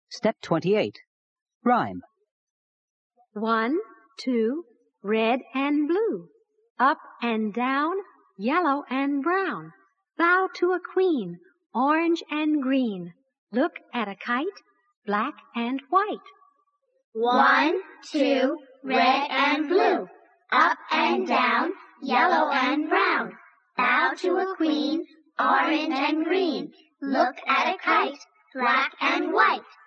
Step 28. Rhyme. 1, 2, red and blue, up and down, yellow and brown. Bow to a queen, orange and green. Look at a kite, black and white. 1, 2, red and blue, up and down, yellow and brown. Bow to a queen, orange and green. Look at a kite, black and white.